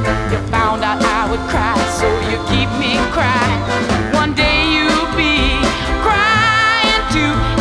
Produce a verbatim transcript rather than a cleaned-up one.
You found out I would cry, so you keep me crying.